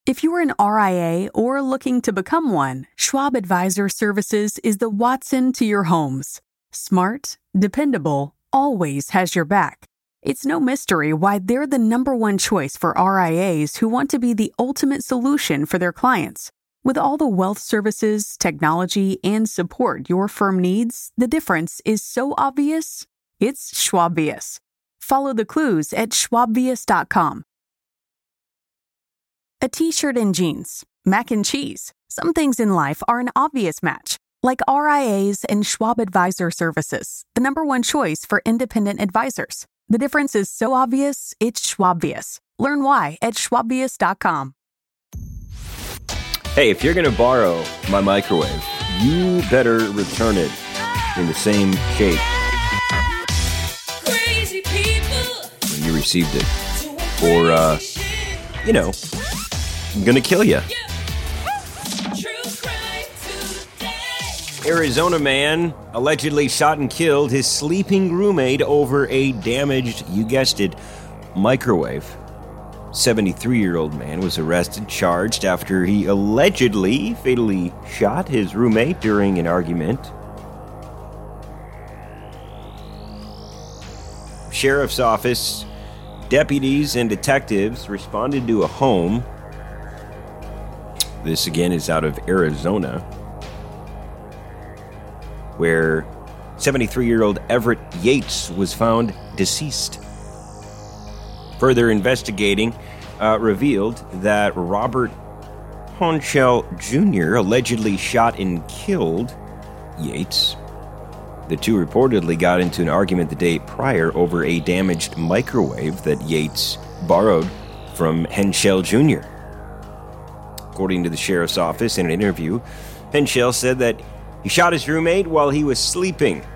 If you're an RIA or looking to become one, Schwab Advisor Services is the Watson to your homes. Smart, dependable, always has your back. It's no mystery why they're the number one choice for RIAs who want to be the ultimate solution for their clients. With all the wealth services, technology, and support your firm needs, the difference is so obvious, it's Schwabious. Follow the clues at schwabvious.com. A t-shirt and jeans, mac and cheese. Some things in life are an obvious match, like RIAs and Schwab Advisor Services, the number one choice for independent advisors. The difference is so obvious, it's Schwabious. Learn why at schwabvious.com. Hey, if you're going to borrow my microwave, you better return it in the same shape Crazy people when you received it. Or, I'm going to kill you. Arizona man allegedly shot and killed his sleeping roommate over a damaged, you guessed it, microwave. 73-year-old man was arrested, charged after he allegedly fatally shot his roommate during an argument. Sheriff's office, deputies, and detectives responded to a home. This again is out of Arizona, where 73-year-old Everett Yates was found deceased. Further investigating revealed that Robert Honchell Jr. allegedly shot and killed Yates. The two reportedly got into an argument the day prior over a damaged microwave that Yates borrowed from Henschel Jr. According to the sheriff's office, in an interview, Henschel said that he shot his roommate while he was sleeping.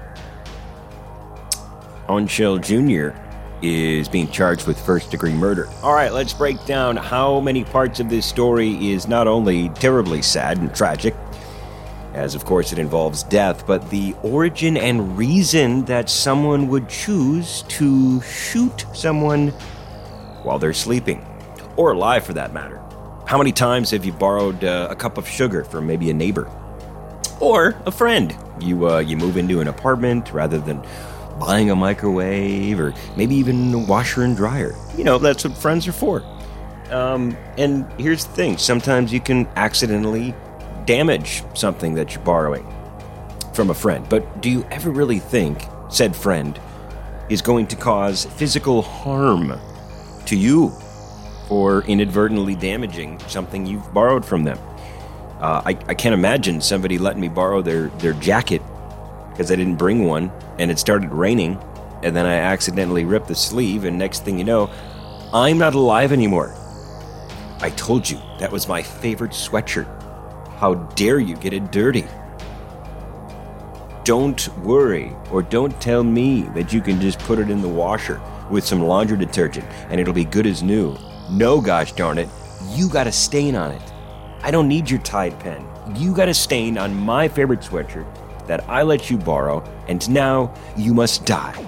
Henschel Jr. is being charged with first-degree murder. All right, let's break down how many parts of this story is not only terribly sad and tragic, as of course it involves death, but the origin and reason that someone would choose to shoot someone while they're sleeping, or alive for that matter. How many times have you borrowed a cup of sugar from maybe a neighbor or a friend? You move into an apartment rather than buying a microwave or maybe even a washer and dryer. You know, that's what friends are for. And here's the thing. Sometimes you can accidentally damage something that you're borrowing from a friend. But do you ever really think said friend is going to cause physical harm to you for inadvertently damaging something you've borrowed from them? I can't imagine somebody letting me borrow their jacket because I didn't bring one, and it started raining, and then I accidentally ripped the sleeve, and next thing you know, I'm not alive anymore. I told you that was my favorite sweatshirt. How dare you get it dirty? Don't worry, or don't tell me that you can just put it in the washer with some laundry detergent and it'll be good as new. No, gosh darn it, you got a stain on it. I don't need your Tide pen. You got a stain on my favorite sweatshirt that I let you borrow, and now you must die.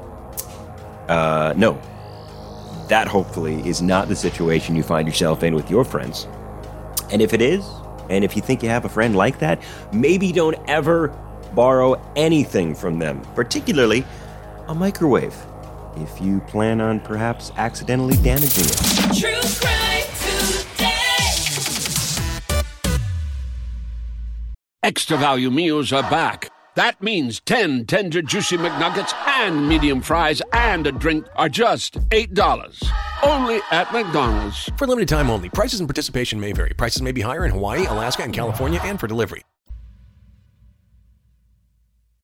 No. That hopefully is not the situation you find yourself in with your friends. And if it is, and if you think you have a friend like that, maybe don't ever borrow anything from them, particularly a microwave, if you plan on perhaps accidentally damaging it. True crime today. Extra value meals are back. That means 10 tender, juicy McNuggets and medium fries and a drink are just $8. Only at McDonald's. For limited time only. Prices and participation may vary. Prices may be higher in Hawaii, Alaska, and California, and for delivery.